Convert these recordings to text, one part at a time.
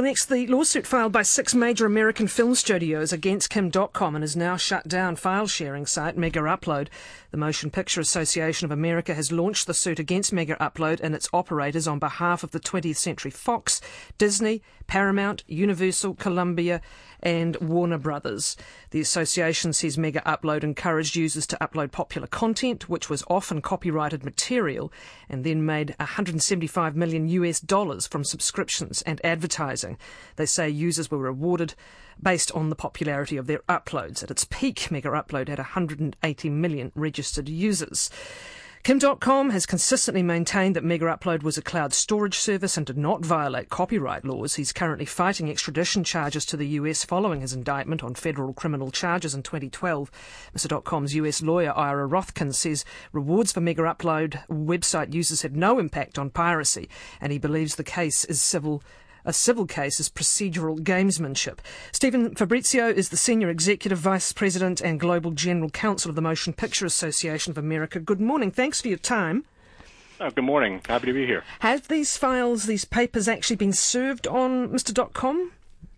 Well, next, the lawsuit filed by 6 major American film studios against Kim.com and has now shut down file-sharing site Mega Upload. The Motion Picture Association of America has launched the suit against Mega Upload and its operators on behalf of the 20th Century Fox, Disney, Paramount, Universal, Columbia and Warner Brothers. The association says Mega Upload encouraged users to upload popular content, which was often copyrighted material, and then made $175 million from subscriptions and advertising. They say users were rewarded based on the popularity of their uploads. At its peak, Mega Upload had 180 million registered users. Kim.com has consistently maintained that Mega Upload was a cloud storage service and did not violate copyright laws. He's currently fighting extradition charges to the US following his indictment on federal criminal charges in 2012. Mr. .com's US lawyer Ira Rothkin says rewards for Mega Upload website users had no impact on piracy, and he believes the case is a civil case is procedural gamesmanship. Stephen Fabrizio is the Senior Executive Vice President and Global General Counsel of the Motion Picture Association of America. Good morning. Thanks for your time. Good morning. Happy to be here. Have these files, these papers, actually been served on Mr. .com?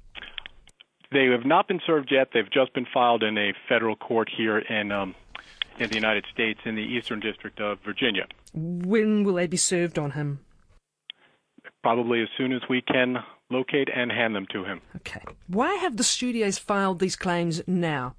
They have not been served yet. They've just been filed in a federal court here in the United States in the Eastern District of Virginia. When will they be served on him? Probably as soon as we can locate and hand them to him. Okay. Why have the studios filed these claims now?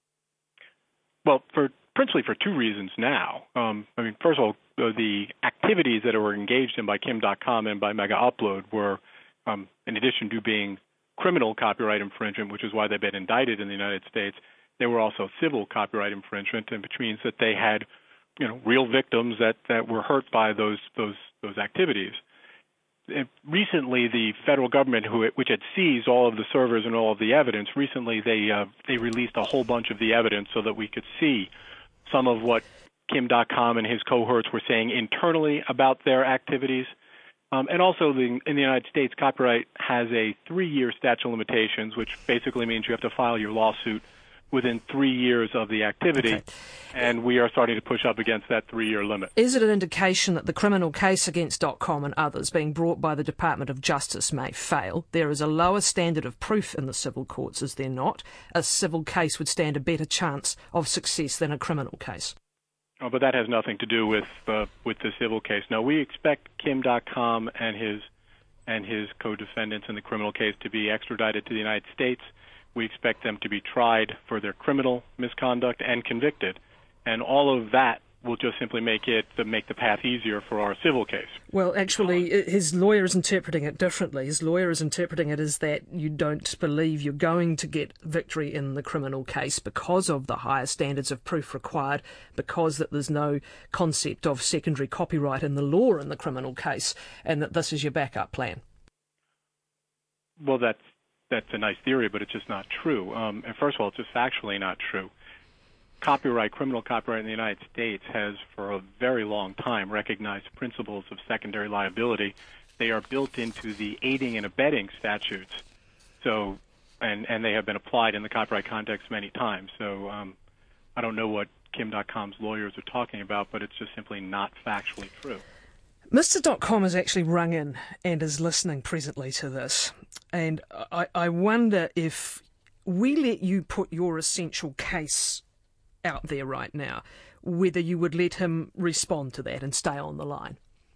Well, principally for two reasons now. First of all, the activities that were engaged in by Kim.com and by Mega Upload were, in addition to being criminal copyright infringement, which is why they've been indicted in the United States, they were also civil copyright infringement, which means that they had, real victims that were hurt by those activities. Recently, the federal government, which had seized all of the servers and all of the evidence, recently they released a whole bunch of the evidence so that we could see some of what Kim.com and his cohorts were saying internally about their activities. And also, in the United States, copyright has a 3-year statute of limitations, which basically means you have to file your lawsuit within 3 years of the activity, okay. And we are starting to push up against that 3-year limit. Is it an indication that the criminal case against .com and others being brought by the Department of Justice may fail? There is a lower standard of proof in the civil courts, is there not? A civil case would stand a better chance of success than a criminal case. Oh, but that has nothing to do with the civil case. No, we expect Kim.com and his co-defendants in the criminal case to be extradited to the United States. We expect them to be tried for their criminal misconduct and convicted. And all of that will just simply make the path easier for our civil case. Well, actually, his lawyer is interpreting it differently. His lawyer is interpreting it as that you don't believe you're going to get victory in the criminal case because of the higher standards of proof required, because that there's no concept of secondary copyright in the law in the criminal case, and that this is your backup plan. Well, that's a nice theory, but it's just not true. And first of all, it's just factually not true. Criminal copyright in the United States has for a very long time recognized principles of secondary liability. They are built into the aiding and abetting statutes. So, and they have been applied in the copyright context many times. So I don't know what Kim.com's lawyers are talking about, but it's just simply not factually true. Mr. .com has actually rung in and is listening presently to this. And I wonder if we let you put your essential case out there right now, whether you would let him respond to that and stay on the line.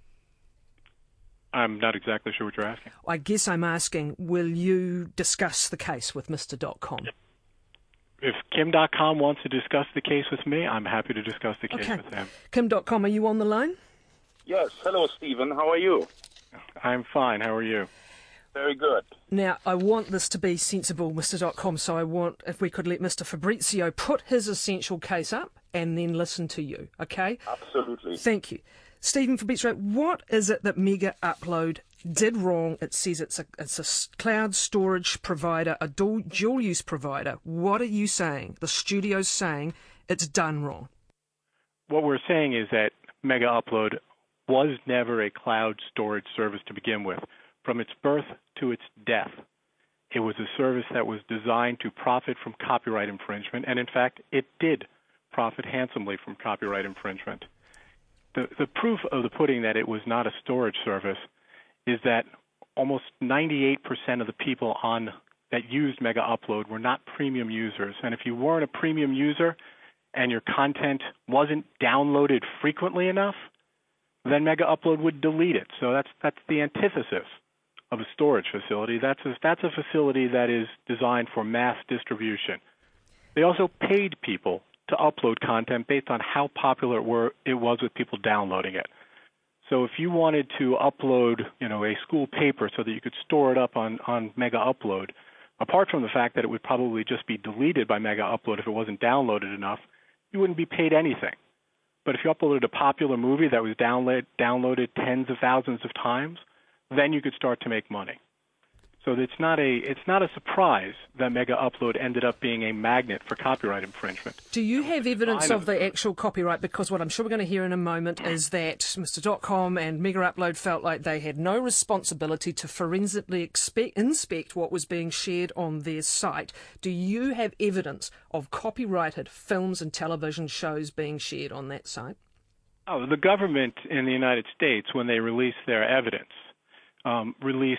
I'm not exactly sure what you're asking. I guess I'm asking, will you discuss the case with Mr. .com? If Kim.com wants to discuss the case with me, I'm happy to discuss the case with him. Kim.com, are you on the line? Yes. Hello, Stephen. How are you? I'm fine. How are you? Very good. Now, I want this to be sensible, Mr. .com, so I want, if we could let Mr. Fabrizio put his essential case up and then listen to you, okay? Absolutely. Thank you. Stephen Fabrizio, what is it that Mega Upload did wrong? It says it's a cloud storage provider, a dual-use provider. What are you saying? The studio's saying it's done wrong. What we're saying is that Mega Upload was never a cloud storage service to begin with. From its birth to its death, it was a service that was designed to profit from copyright infringement, and in fact, it did profit handsomely from copyright infringement. The proof of the pudding that it was not a storage service is that almost 98% of the people that used Mega Upload were not premium users. And if you weren't a premium user and your content wasn't downloaded frequently enough, then Mega Upload would delete it. So that's the antithesis of a storage facility. That's a facility that is designed for mass distribution. They also paid people to upload content based on how popular it was with people downloading it. So if you wanted to upload, a school paper so that you could store it up on Mega Upload, apart from the fact that it would probably just be deleted by Mega Upload if it wasn't downloaded enough, you wouldn't be paid anything. But if you uploaded a popular movie that was downloaded tens of thousands of times, then you could start to make money. So it's not a surprise that Mega Upload ended up being a magnet for copyright infringement. Do you have evidence of the actual copyright? Because what I'm sure we're going to hear in a moment is that Mr. .com and Mega Upload felt like they had no responsibility to forensically inspect what was being shared on their site. Do you have evidence of copyrighted films and television shows being shared on that site? Oh, the government in the United States, when they released their evidence, released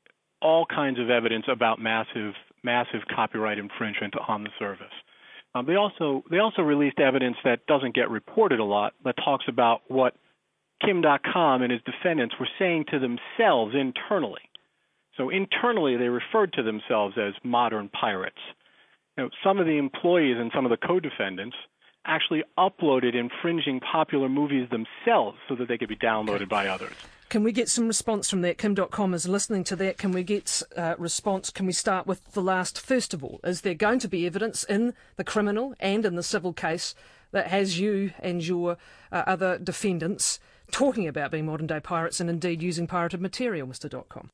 all kinds of evidence about massive copyright infringement on the service. They also released evidence that doesn't get reported a lot, that talks about what Kim.com and his defendants were saying to themselves internally. So internally, they referred to themselves as modern pirates. Some of the employees and some of the co-defendants actually uploaded infringing popular movies themselves so that they could be downloaded by others. Can we get some response from that? Kim.com is listening to that. Can we get response? Can we start with the last? First of all, is there going to be evidence in the criminal and in the civil case that has you and your other defendants talking about being modern-day pirates and indeed using pirated material, Mr. .com?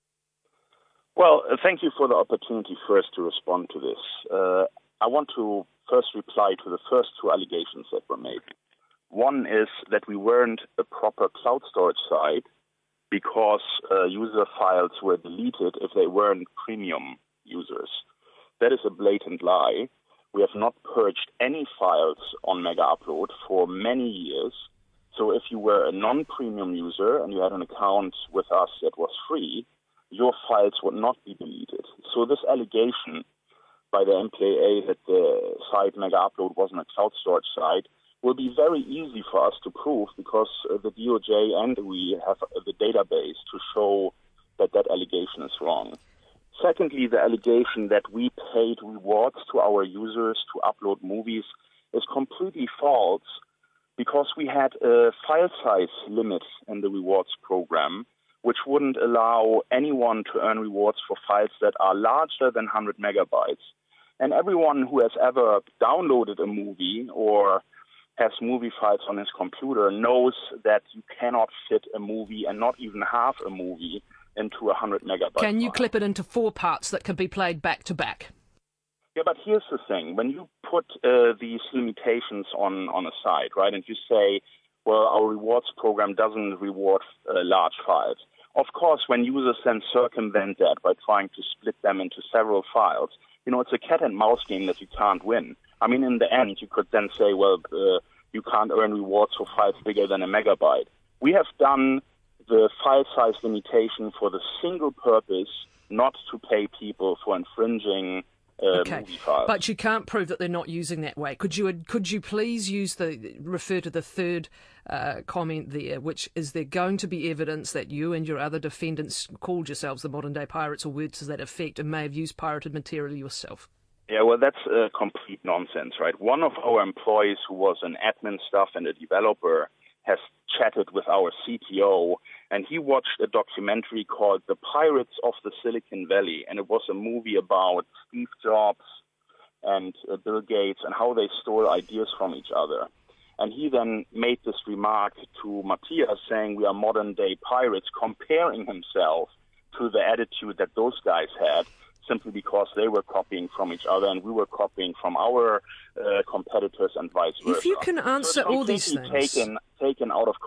Well, thank you for the opportunity first to respond to this. I want to first reply to the first two allegations that were made. One is that we weren't a proper cloud storage site because user files were deleted if they weren't premium users. That is a blatant lie. We have not purged any files on Mega Upload for many years. So if you were a non-premium user and you had an account with us that was free, your files would not be deleted. So this allegation by the MPAA that the site Mega Upload wasn't a cloud storage site will be very easy for us to prove because the DOJ and we have the database to show that that allegation is wrong. Secondly, the allegation that we paid rewards to our users to upload movies is completely false because we had a file size limit in the rewards program, which wouldn't allow anyone to earn rewards for files that are larger than 100 megabytes. And everyone who has ever downloaded a movie or has movie files on his computer knows that you cannot fit a movie and not even half a movie into a 100 megabyte Can you file. clip it into 4 parts that can be played back to back? Yeah, but here's the thing. When you put these limitations on a site, right, and you say, well, our rewards program doesn't reward large files. Of course, when users then circumvent that by trying to split them into several files, it's a cat and mouse game that you can't win. I mean, in the end, you could then say, well, you can't earn rewards for files bigger than a megabyte. We have done the file size limitation for the single purpose not to pay people for infringing movie files. But you can't prove that they're not using that way. Could you please refer to the third comment there, which is there going to be evidence that you and your other defendants called yourselves the modern-day pirates or words to that effect and may have used pirated material yourself? Yeah, well, that's complete nonsense, right? One of our employees who was an admin staff and a developer has chatted with our CTO, and he watched a documentary called The Pirates of the Silicon Valley, and it was a movie about Steve Jobs and Bill Gates and how they stole ideas from each other. And he then made this remark to Matthias saying we are modern-day pirates, comparing himself to the attitude that those guys had, simply because they were copying from each other and we were copying from our competitors and vice versa. If you can answer all these things, taken out of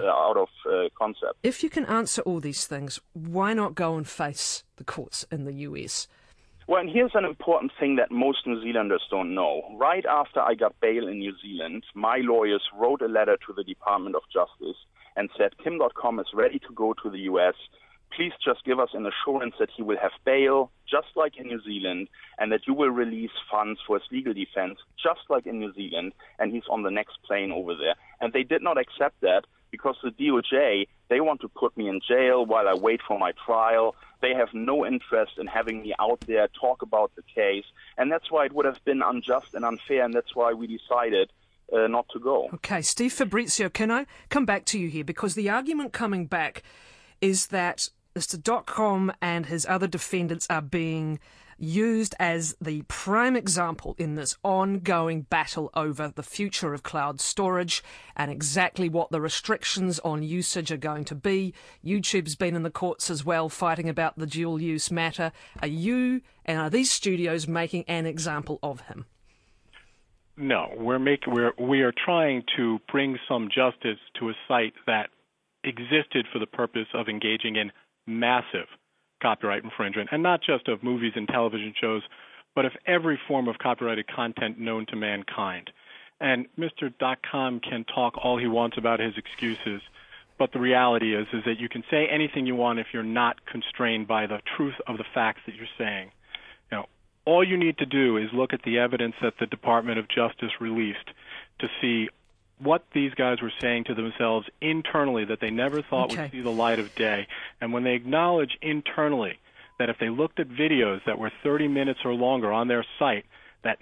concept. If you can answer all these things, why not go and face the courts in the US? Well, and here's an important thing that most New Zealanders don't know. Right after I got bail in New Zealand, my lawyers wrote a letter to the Department of Justice and said, Kim.com is ready to go to the US. please just give us an assurance that he will have bail, just like in New Zealand, and that you will release funds for his legal defense, just like in New Zealand, and he's on the next plane over there. And they did not accept that because the DOJ, they want to put me in jail while I wait for my trial. They have no interest in having me out there talk about the case, and that's why it would have been unjust and unfair, and that's why we decided not to go. Okay, Steve Fabrizio, can I come back to you here? Because the argument coming back is that Mr. .com and his other defendants are being used as the prime example in this ongoing battle over the future of cloud storage and exactly what the restrictions on usage are going to be. YouTube's been in the courts as well, fighting about the dual use matter. Are these studios making an example of him? No, we are trying to bring some justice to a site that existed for the purpose of engaging in massive copyright infringement, and not just of movies and television shows, but of every form of copyrighted content known to mankind. And Mr. .com can talk all he wants about his excuses, but the reality is that you can say anything you want if you're not constrained by the truth of the facts that you're saying. All you need to do is look at the evidence that the Department of Justice released to see what these guys were saying to themselves internally that they never thought would see the light of day. And when they acknowledge internally that if they looked at videos that were 30 minutes or longer on their site, that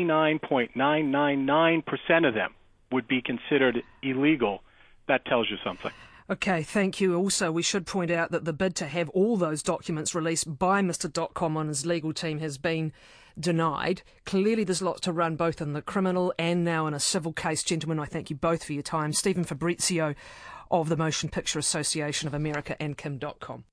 99.999% of them would be considered illegal, that tells you something. Okay, thank you. Also, we should point out that the bid to have all those documents released by Mr. .com on his legal team has been denied. Clearly, there's lots to run both in the criminal and now in a civil case. Gentlemen, I thank you both for your time. Stephen Fabrizio of the Motion Picture Association of America and Kim.com.